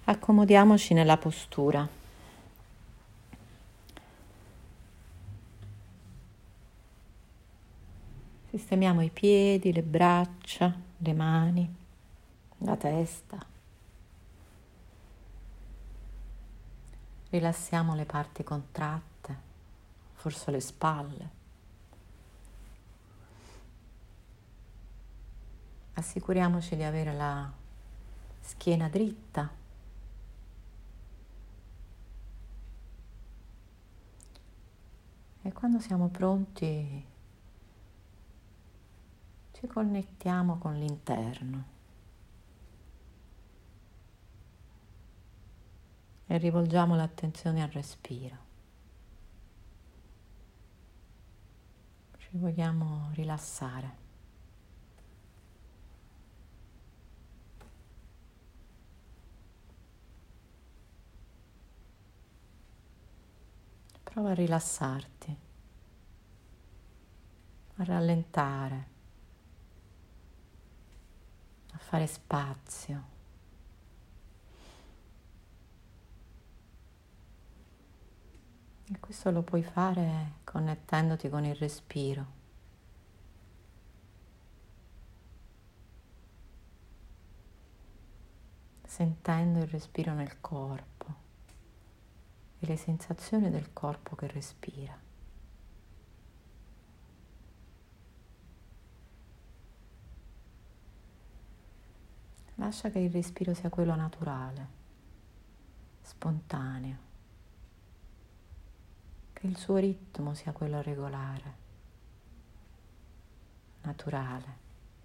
Accomodiamoci nella postura. Sistemiamo i piedi, le braccia, le mani, la testa. Rilassiamo le parti contratte, forse le spalle. Assicuriamoci di avere la schiena dritta. E quando siamo pronti ci connettiamo con l'interno e rivolgiamo l'attenzione al respiro. Ci vogliamo rilassare. Prova a rilassarti, a rallentare, a fare spazio. E questo lo puoi fare connettendoti con il respiro. Sentendo il respiro nel corpo e le sensazioni del corpo che respira. Lascia che il respiro sia quello naturale, spontaneo, che il suo ritmo sia quello regolare, naturale.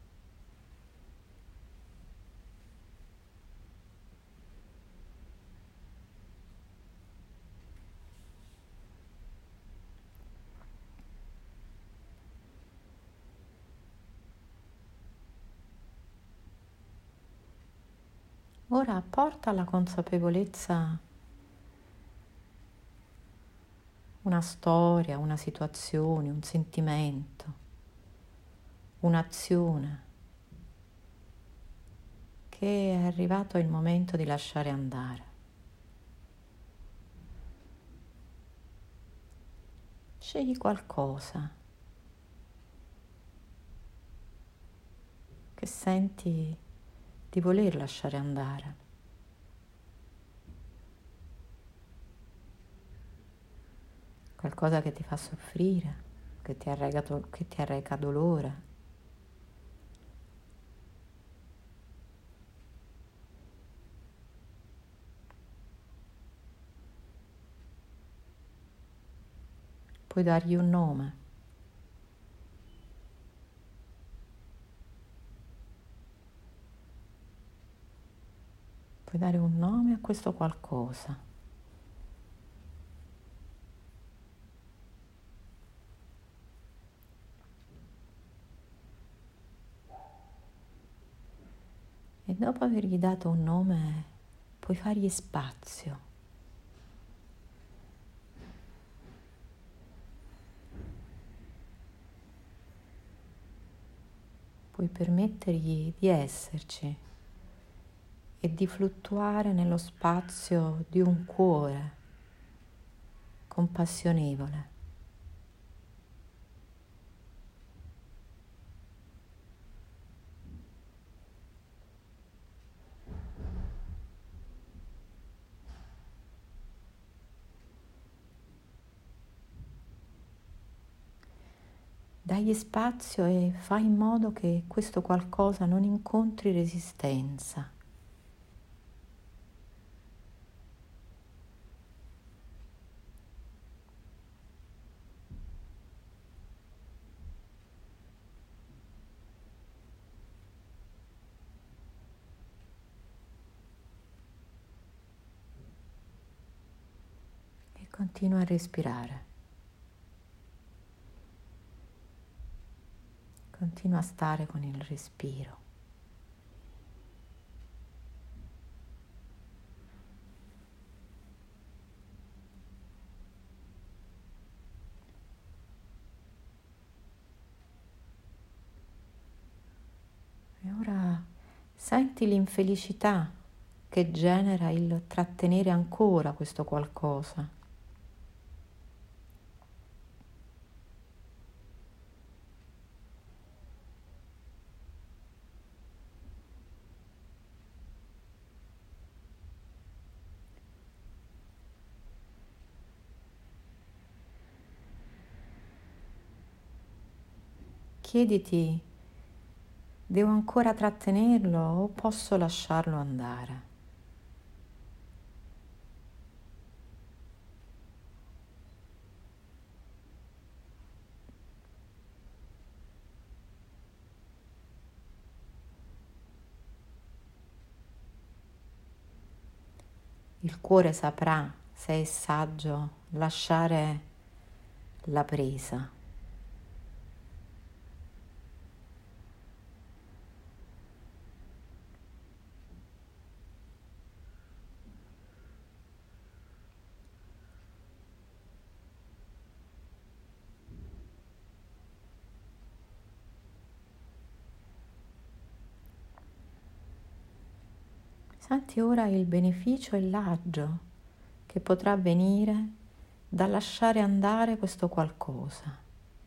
Ora porta alla consapevolezza una storia, una situazione, un sentimento, un'azione che è arrivato il momento di lasciare andare. Scegli qualcosa che senti di voler lasciare andare. Qualcosa che ti fa soffrire, che ti arreca dolore. Puoi dargli un nome. Puoi dare un nome a questo qualcosa. E dopo avergli dato un nome, puoi fargli spazio. Puoi permettergli di esserci e di fluttuare nello spazio di un cuore compassionevole. Dagli spazio e fai in modo che questo qualcosa non incontri resistenza. E continua a respirare. Continua a stare con il respiro. E ora senti l'infelicità che genera il trattenere ancora questo qualcosa. Chiediti, devo ancora trattenerlo o posso lasciarlo andare? Il cuore saprà se è saggio lasciare la presa. Senti ora il beneficio e l'agio che potrà venire da lasciare andare questo qualcosa.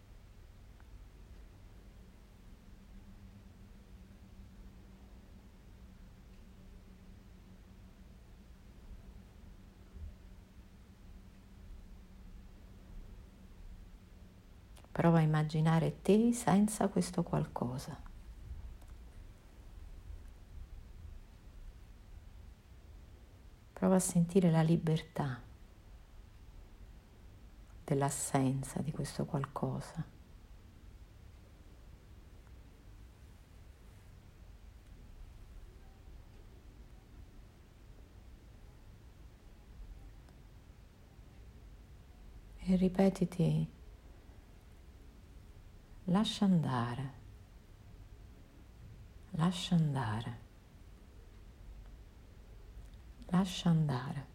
Prova a immaginare te senza questo qualcosa. Prova a sentire la libertà dell'assenza di questo qualcosa. E ripetiti, lascia andare, lascia andare, lascia andare.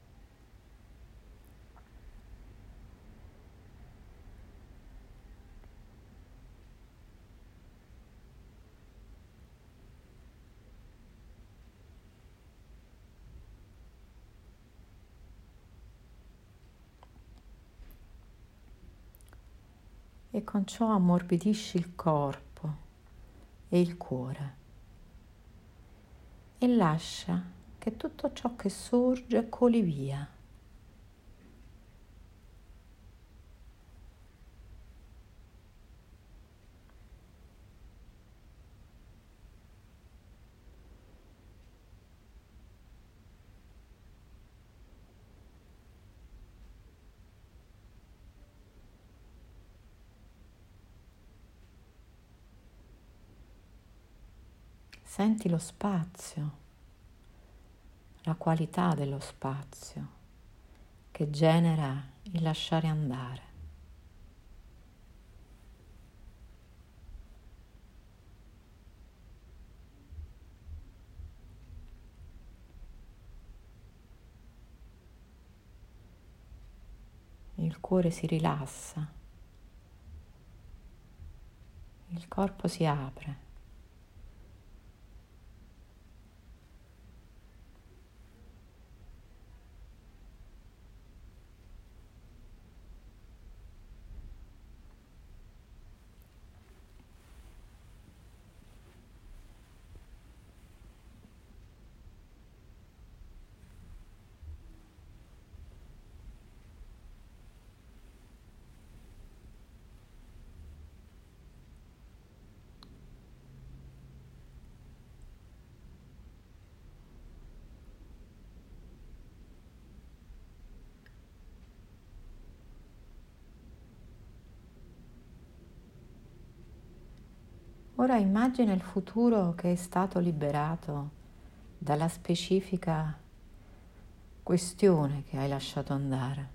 E con ciò ammorbidisci il corpo e il cuore e lascia che tutto ciò che sorge coli via. Senti lo spazio, la qualità dello spazio che genera il lasciare andare. Il cuore si rilassa, il corpo si apre. Ora immagina il futuro che è stato liberato dalla specifica questione che hai lasciato andare.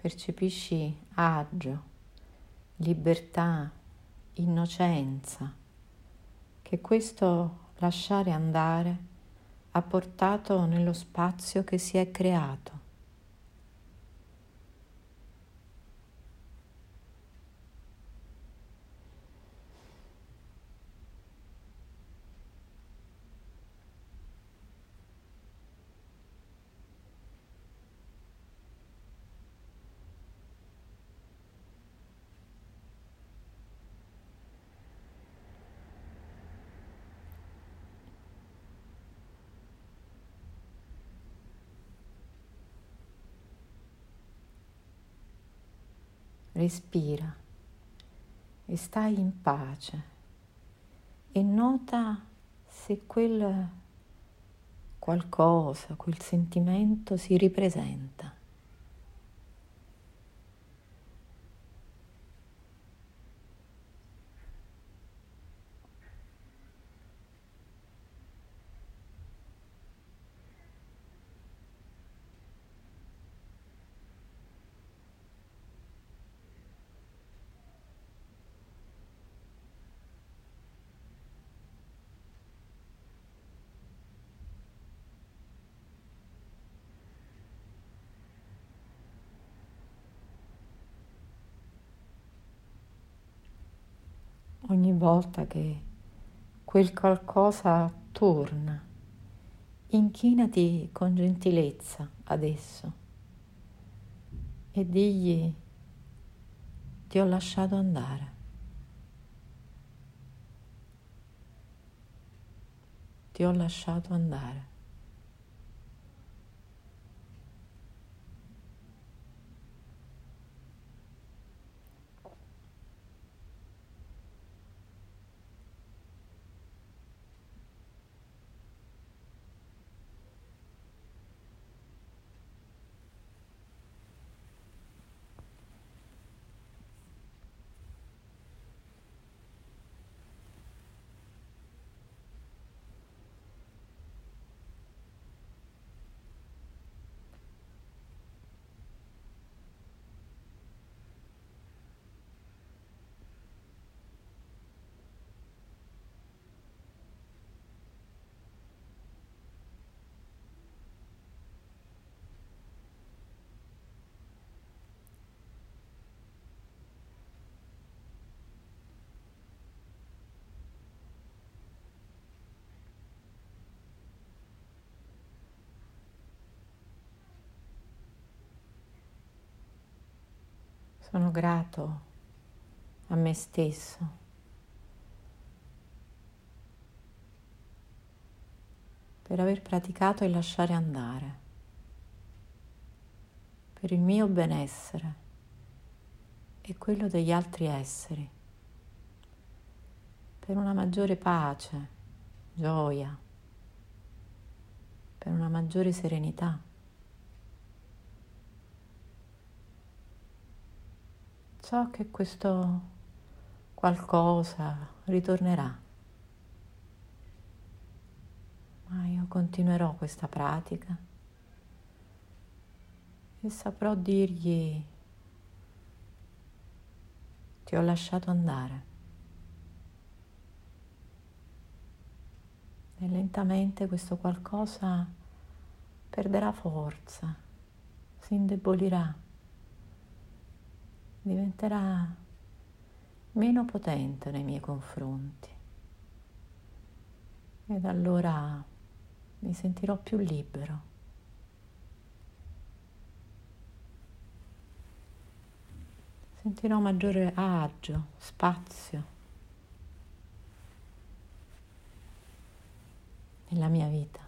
percepisci agio, libertà, innocenza, che questo lasciare andare ha portato nello spazio che si è creato. Respira e stai in pace e nota se quel qualcosa, quel sentimento si ripresenta. Ogni volta che quel qualcosa torna, inchinati con gentilezza ad esso e digli: ti ho lasciato andare, ti ho lasciato andare. Sono grato a me stesso per aver praticato il lasciare andare, per il mio benessere e quello degli altri esseri, per una maggiore pace, gioia, per una maggiore serenità. So che questo qualcosa ritornerà, ma io continuerò questa pratica e saprò dirgli: ti ho lasciato andare. E lentamente questo qualcosa perderà forza, si indebolirà, diventerà meno potente nei miei confronti. Ed allora mi sentirò più libero. Sentirò maggiore agio, spazio nella mia vita.